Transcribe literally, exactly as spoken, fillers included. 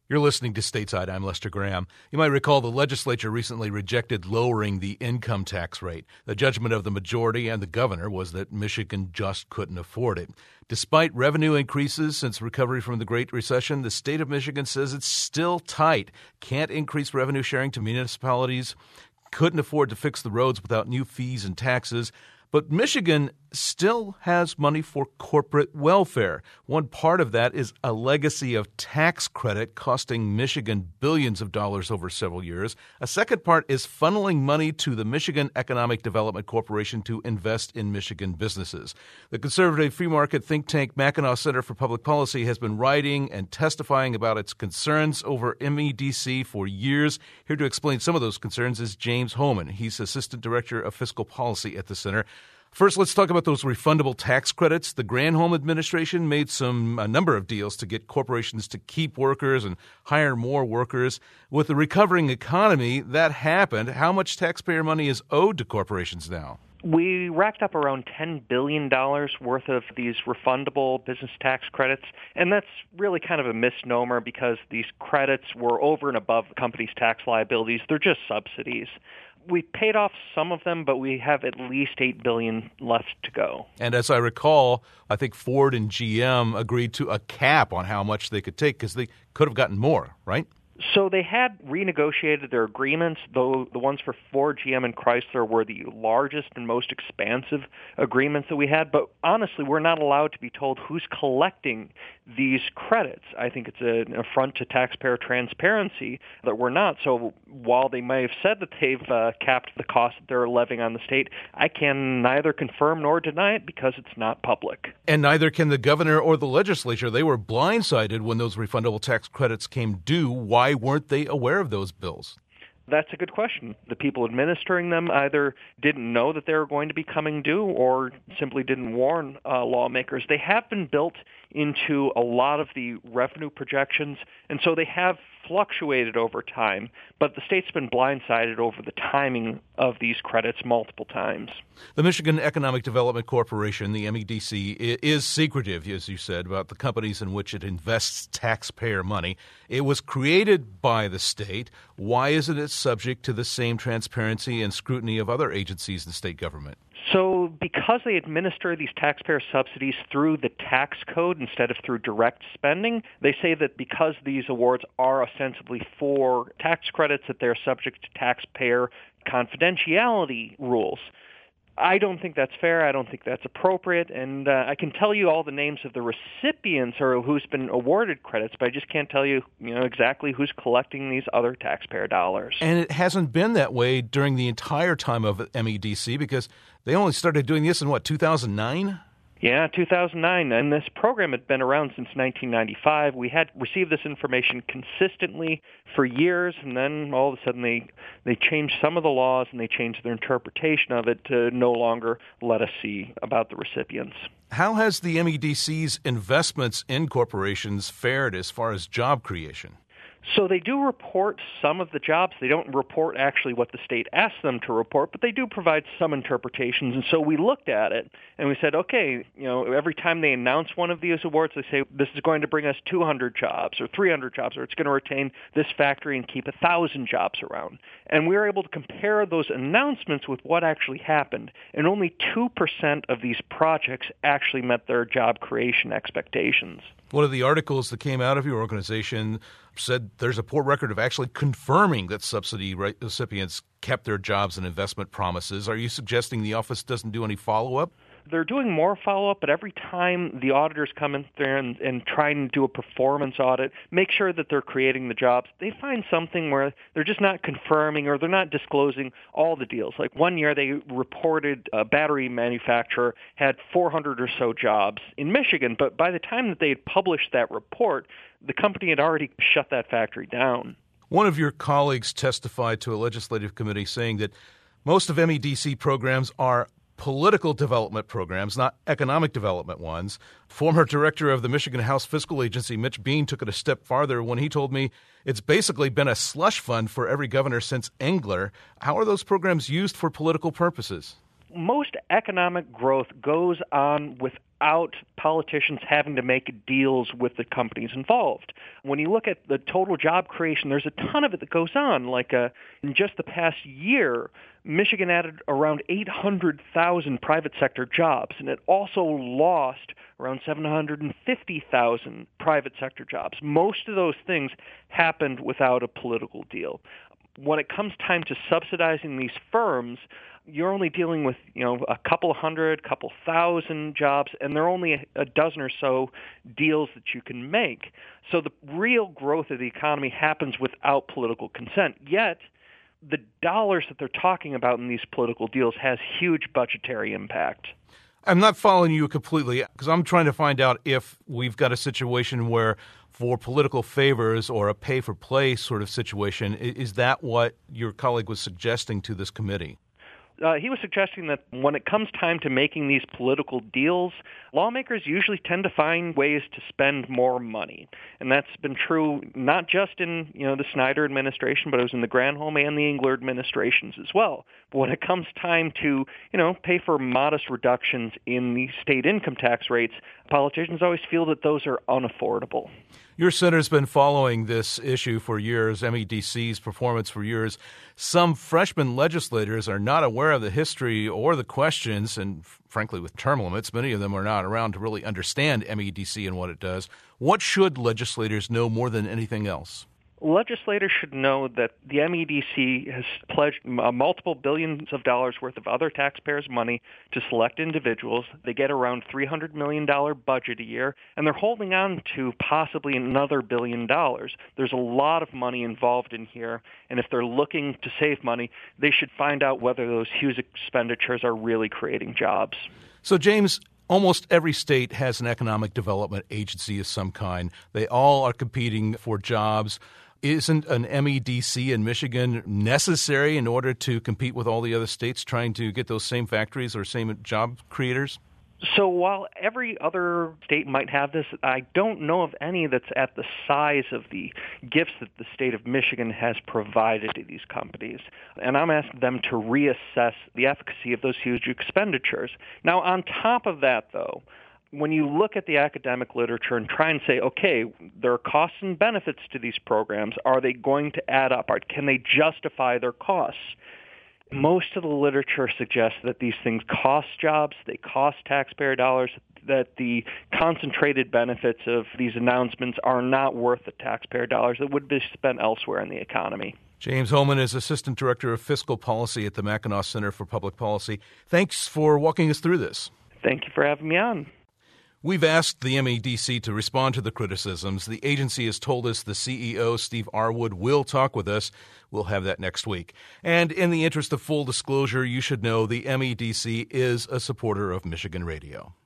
You're listening to Stateside. I'm Lester Graham. You might recall the legislature recently rejected lowering the income tax rate. The judgment of the majority and the governor was that Michigan just couldn't afford it. Despite revenue increases since recovery from the Great Recession, the state of Michigan says it's still tight. Can't increase revenue sharing to municipalities. Couldn't afford to fix the roads without new fees and taxes. But Michigan still has money for corporate welfare. One part of that is a legacy of tax credit costing Michigan billions of dollars over several years. A second part is funneling money to the Michigan Economic Development Corporation to invest in Michigan businesses. The conservative free market think tank Mackinac Center for Public Policy has been writing and testifying about its concerns over M E D C for years. Here to explain some of those concerns is James Hohman. He's Assistant Director of Fiscal Policy at the center. First, let's talk about those refundable tax credits. The Granholm administration made some a number of deals to get corporations to keep workers and hire more workers. With the recovering economy, that happened. How much taxpayer money is owed to corporations now? We racked up around ten billion dollars worth of these refundable business tax credits, and that's really kind of a misnomer because these credits were over and above the company's tax liabilities. They're just subsidies. We paid off some of them, but we have at least eight billion dollars left to go. And as I recall, I think Ford and G M agreed to a cap on how much they could take because they could have gotten more, right? So they had renegotiated their agreements, though the ones for Ford, G M, and Chrysler were the largest and most expansive agreements that we had. But honestly, we're not allowed to be told who's collecting these credits. I think it's an affront to taxpayer transparency that we're not. So while they may have said that they've uh, capped the cost that they're levying on the state, I can neither confirm nor deny it because it's not public. And neither can the governor or the legislature. They were blindsided when those refundable tax credits came due. Why weren't they aware of those bills? That's a good question. The people administering them either didn't know that they were going to be coming due or simply didn't warn uh, lawmakers. They have been built into a lot of the revenue projections, and so they have fluctuated over time, but the state's been blindsided over the timing of these credits multiple times. The Michigan Economic Development Corporation, the M E D C, is secretive, as you said, about the companies in which it invests taxpayer money. It was created by the state. Why isn't it subject to the same transparency and scrutiny of other agencies in state government? So because they administer these taxpayer subsidies through the tax code instead of through direct spending, they say that because these awards are ostensibly for tax credits, that they're subject to taxpayer confidentiality rules. I don't think that's fair. I don't think that's appropriate. And uh, I can tell you all the names of the recipients or who's been awarded credits, but I just can't tell you, you know, exactly who's collecting these other taxpayer dollars. And it hasn't been that way during the entire time of M E D C because they only started doing this in, what, two thousand nine? Yeah, two thousand nine, and this program had been around since nineteen ninety-five. We had received this information consistently for years, and then all of a sudden they, they changed some of the laws and they changed their interpretation of it to no longer let us see about the recipients. How has the M E D C's investments in corporations fared as far as job creation? So they do report some of the jobs. They don't report actually what the state asks them to report, but they do provide some interpretations. And so we looked at it and we said, okay, you know, every time they announce one of these awards, they say this is going to bring us two hundred jobs or three hundred jobs, or it's going to retain this factory and keep one thousand jobs around. And we were able to compare those announcements with what actually happened. And only two percent of these projects actually met their job creation expectations. One of the articles that came out of your organization said there's a poor record of actually confirming that subsidy recipients kept their jobs and investment promises. Are you suggesting the office doesn't do any follow-up? They're doing more follow-up, but every time the auditors come in there and, and try and do a performance audit, make sure that they're creating the jobs, they find something where they're just not confirming or they're not disclosing all the deals. Like one year they reported a battery manufacturer had four hundred or so jobs in Michigan, but by the time that they had published that report, the company had already shut that factory down. One of your colleagues testified to a legislative committee saying that most of M E D C programs are political development programs, not economic development ones. Former director of the Michigan House Fiscal Agency, Mitch Bean, took it a step farther when he told me it's basically been a slush fund for every governor since Engler. How are those programs used for political purposes? Most economic growth goes on with without politicians having to make deals with the companies involved. When you look at the total job creation, there's a ton of it that goes on. Like uh, in just the past year, Michigan added around eight hundred thousand private sector jobs, and it also lost around seven hundred fifty thousand private sector jobs. Most of those things happened without a political deal. When it comes time to subsidizing these firms, you're only dealing with, you know, a couple hundred, couple thousand jobs, and there are only a, a dozen or so deals that you can make. So the real growth of the economy happens without political consent. Yet, the dollars that they're talking about in these political deals has huge budgetary impact. I'm not following you completely because I'm trying to find out if we've got a situation where for political favors or a pay-for-play sort of situation, is that what your colleague was suggesting to this committee? Uh, he was suggesting that when it comes time to making these political deals, lawmakers usually tend to find ways to spend more money. And that's been true not just in, you know, the Snyder administration, but it was in the Granholm and the Engler administrations as well. But when it comes time to, you know, pay for modest reductions in the state income tax rates, politicians always feel that those are unaffordable. Your center's been following this issue for years, M E D C's performance for years. Some freshman legislators are not aware of the history or the questions, and frankly, with term limits, many of them are not around to really understand M E D C and what it does. What should legislators know more than anything else? Legislators should know that the M E D C has pledged multiple billions of dollars worth of other taxpayers' money to select individuals. They get around three hundred million dollars budget a year, and they're holding on to possibly another billion dollars. There's a lot of money involved in here, and if they're looking to save money, they should find out whether those huge expenditures are really creating jobs. So, James, almost every state has an economic development agency of some kind. They all are competing for jobs. Isn't an M E D C in Michigan necessary in order to compete with all the other states trying to get those same factories or same job creators? So while every other state might have this, I don't know of any that's at the size of the gifts that the state of Michigan has provided to these companies. And I'm asking them to reassess the efficacy of those huge expenditures. Now, on top of that, though, when you look at the academic literature and try and say, okay, there are costs and benefits to these programs, are they going to add up? Can they justify their costs? Most of the literature suggests that these things cost jobs, they cost taxpayer dollars, that the concentrated benefits of these announcements are not worth the taxpayer dollars that would be spent elsewhere in the economy. James Hohmann is Assistant Director of Fiscal Policy at the Mackinac Center for Public Policy. Thanks for walking us through this. Thank you for having me on. We've asked the M E D C to respond to the criticisms. The agency has told us the C E O, Steve Arwood, will talk with us. We'll have that next week. And in the interest of full disclosure, you should know the M E D C is a supporter of Michigan Radio.